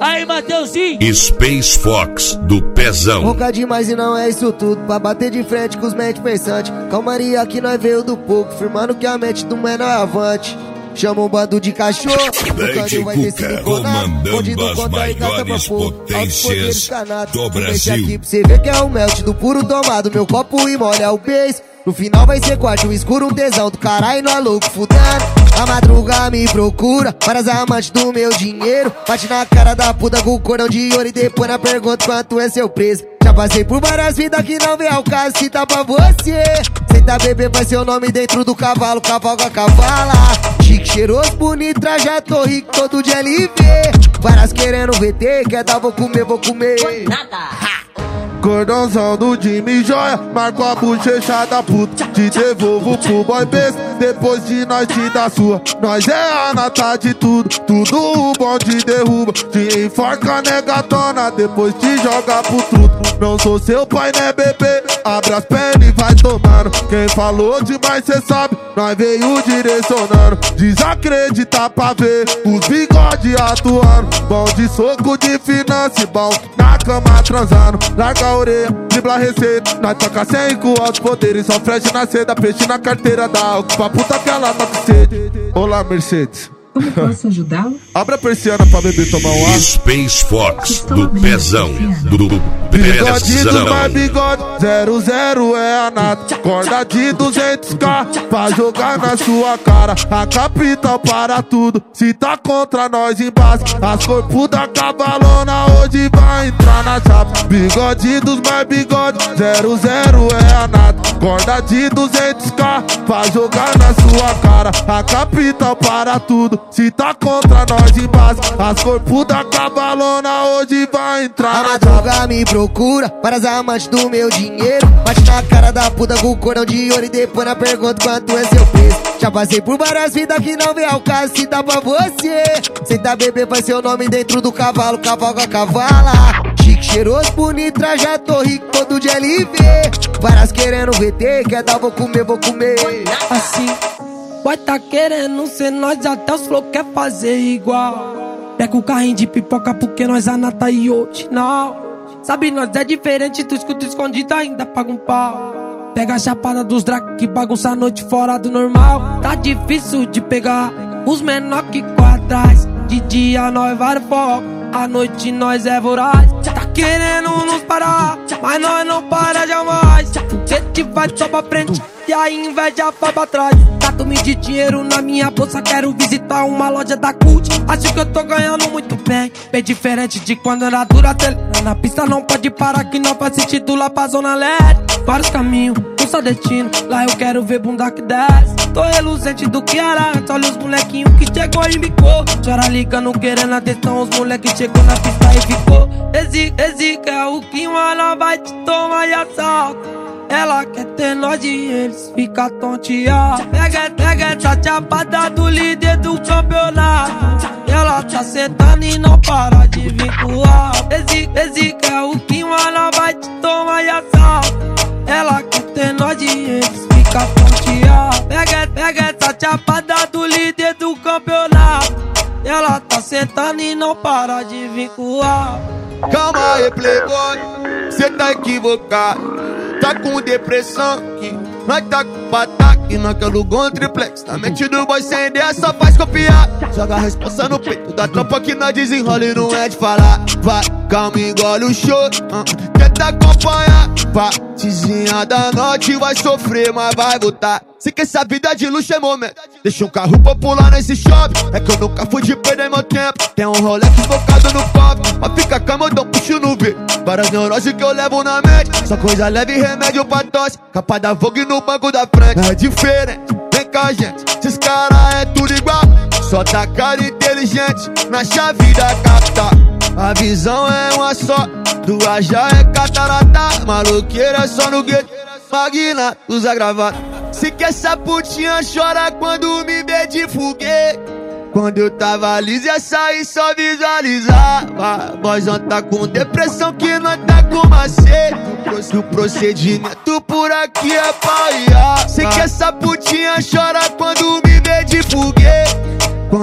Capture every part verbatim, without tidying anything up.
Aí, Mateuzinho. Space Fox do Pezão. Ronca demais e não é isso tudo, pra bater de frente com os mente pensantes. Calmaria que nós veio do pouco, firmando que a mente do menor é avante. Chama um bando de cachorro, D J Cuca, comandando as maiores potências do Brasil. Aqui pra você ver que é o melt do puro tomado, meu copo e molha o beijo. No final vai ser quarto escuro, um tesão do caralho, não é louco fudendo. A madruga me procura, várias amantes do meu dinheiro. Bate na cara da puta com o cordão de ouro e depois na pergunta quanto é seu preço. Já passei por várias vidas que não vem ao caso, se tá pra você. Senta bebê, vai ser o nome dentro do cavalo, cavalga cavala. Chique, cheiroso, bonito, trajado, rico, todo de L V. Várias querendo V T, quer dar, vou comer, vou comer. Nada. Cordãozão do Jimmy Joia, marco a bochecha da puta. Te devolvo pro boy besta, depois de nós te dar sua. Nós é a nata de tudo, tudo o bom te derruba. Te enforca negatona, depois te joga pro truto. Não sou seu pai, né bebê, abre as pernas e vai tomando. Quem falou demais cê sabe, nós veio direcionando. Desacreditar pra ver os bigode atuando. Bom de soco de finança, bom na cama transando. Larga a orelha, dribla a receita, nós toca sem com altos poderes. Só flecha na seda, peixe na carteira da álcool. Pra puta que ela tá com sede. Olá, Mercedes. Como posso ajudá-lo? Abre a persiana pra beber tomar um ar. Space Fox do Pezão. Do Bigode do mais Pezão. bigode, zero zero é a nata. Corda de duzentos k pra jogar na sua cara. A capital para tudo, se tá contra nós embaixo. As corpos da cavalona hoje vai entrar na chapa. Bigode dos mais bigode, zero zero é a nata. Corda de duzentos k pra jogar na sua cara. A capital para tudo, se tá contra nós embaixo. As corpos da cavalona hoje vai entrar a na madruga chapa. me procura, várias amantes do meu dinheiro. Bate na cara da puta com o cordão de ouro e depois na pergunta quanto é seu preço. Já passei por várias vidas que não vem ao caso, se dá pra você. Senta bebê, vai ser o nome dentro do cavalo, cavalga cavala. Chique, cheiroso, bonito, trajado, rico, todo de L V. Várias querendo V T, quer dar, vou comer, vou comer. Assim, vai tá querendo ser nós, até os flow quer fazer igual. Pega o carrinho de pipoca porque nós anata e hoje não. Sabe, nós é diferente, tu escuta escondido ainda paga um pau. Pega a chapada dos drag que bagunça a noite fora do normal. Tá difícil de pegar os menor que corre atrás. De dia nós vai foco, à noite nós é voraz. Tá querendo nos parar, mas nós não para jamais. Gente vai só pra frente e a inveja vai pra trás. Tatume de dinheiro na minha bolsa, quero visitar uma loja da Cult. Acho que eu tô ganhando muito bem, bem diferente de quando era dura. Na pista não pode parar que não faz sentido lá pra zona leste. Vários caminhos, um só destino, lá eu quero ver bunda que desce. Tô reluzente do que era antes, olha os molequinhos que chegou e bicou. Chora ligando querendo atenção, os moleques chegou na pista e ficou. Esse, esse que é o que ela vai te tomar e assalto. Ela quer ter nós e eles fica tonteado. Pega, pega essa chapada do líder do campeonato. Ela tá sentando e não para de vincular. Esse, esse que é o que ela vai te tomar e assalto. Ela quer ter nós e eles fica tonteado. Pega, pega essa chapada do líder do campeonato. Ela tá sentando e não para de vincular. Calma aí, playboy, cê tá equivocado. Tá com depressão que nós tá com pataque. Nós quer lugar um triplex. Na mente do boy sem ideia só faz copiar. Joga a responsa no peito da tropa que nós desenrola e não é de falar. Vai, calma, engole o show, uh, quer te acompanhar. Partezinha da noite vai sofrer, mas vai voltar. Se que essa vida de luxo é momento, deixa um carro popular nesse shopping. É que eu nunca fui de perder meu tempo. Tem um Rolex focado no pop, mas fica calma, eu dou um puxo no V. Várias neuroses que eu levo na mente, só coisa leve e remédio pra tosse. Capa da Vogue no banco da frente. É diferente, vem com a gente, esses caras é tudo igual. Só tá cara inteligente na chave da capital. A visão é uma só, duas já é catarata. Maloqueira só no gueto, magna, usa gravata. Se que essa putinha chora quando me vê de foguete. Quando eu tava liso ia sair só visualizava. Boyzão tá com depressão que nós tá com macete. O procedimento por aqui é paiar. Se que essa putinha chora quando me vê de foguete. Quando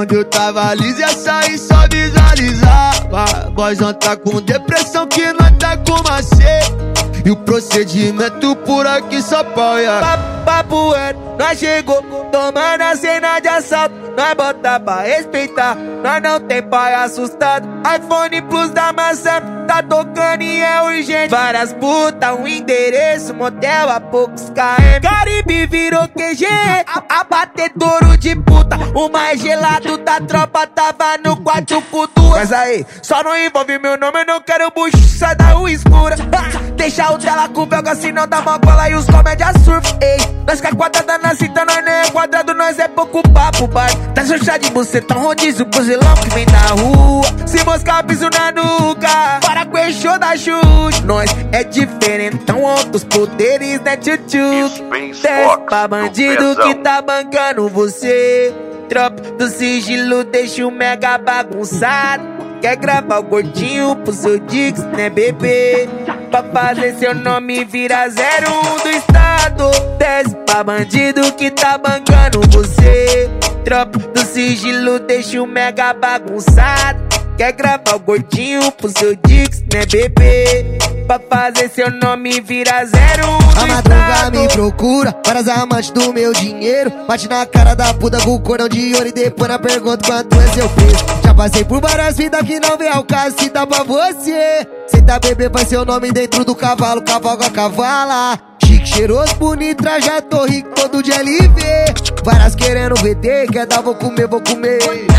Onde eu tava liso ia sair só visualizava. Boyzão tá com depressão que nós tá com macete. E o procedimento por aqui só apoia. Papo é, nós chegou tomando a cena de assalto. Nós bota pra respeitar, nós não tem pai assustado. iPhone Plus da maçã, tá tocando e é urgente. Várias putas, um endereço, motel a poucos km. Caribe virou Q G, abatedouro de puta. O mais gelado da tropa tava no quarto com duas. Mas aí, só não envolve meu nome, eu não quero bucho, sai da rua escura. Deixa o dela com belga, senão dá mó cola e os comédia surf. Ei, nós que é quadrada na cinta, nós nem é quadrado, nós é pouco papo, bar. Tá seu chá de buceta, rodízio, buzilão que vem da rua. Se moscar, piso na nuca, para com o show da chute. Nós é diferentão, outros poderes, né, tchutchu. Desce pra bandido que tá bancando você. Tropa do sigilo, deixa o mega bagunçado. Quer gravar o gordinho pro seu Dix, né, bebê? Pra fazer seu nome virar zero um do estado. Desce pra bandido que tá bancando você. Tropa do sigilo, deixa o mega bagunçado. Quer gravar o gordinho pro seu Dix, né, bebê? Pra fazer seu nome virar zero um do estado. A madruga me procura, várias amantes do meu dinheiro. Bate na cara da puta com o cordão de ouro e depois na pergunta quanto é seu preço. Já passei por várias vidas que não vem ao caso, se dá pra você. Senta bebê, vai ser o nome dentro do cavalo, cavalga cavala. Chique, cheiroso, bonito, trajado, tô rico, todo de L V. Várias querendo V T, quer dar, vou comer, vou comer.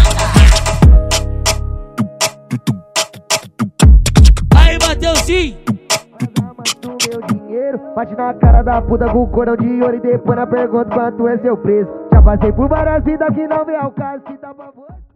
Aí, Mateuzinho. Bate na cara da puta com o cordão de ouro e depois na pergunta quanto é seu preço. Já passei por várias vidas que não vem ao caso, se dá pra você.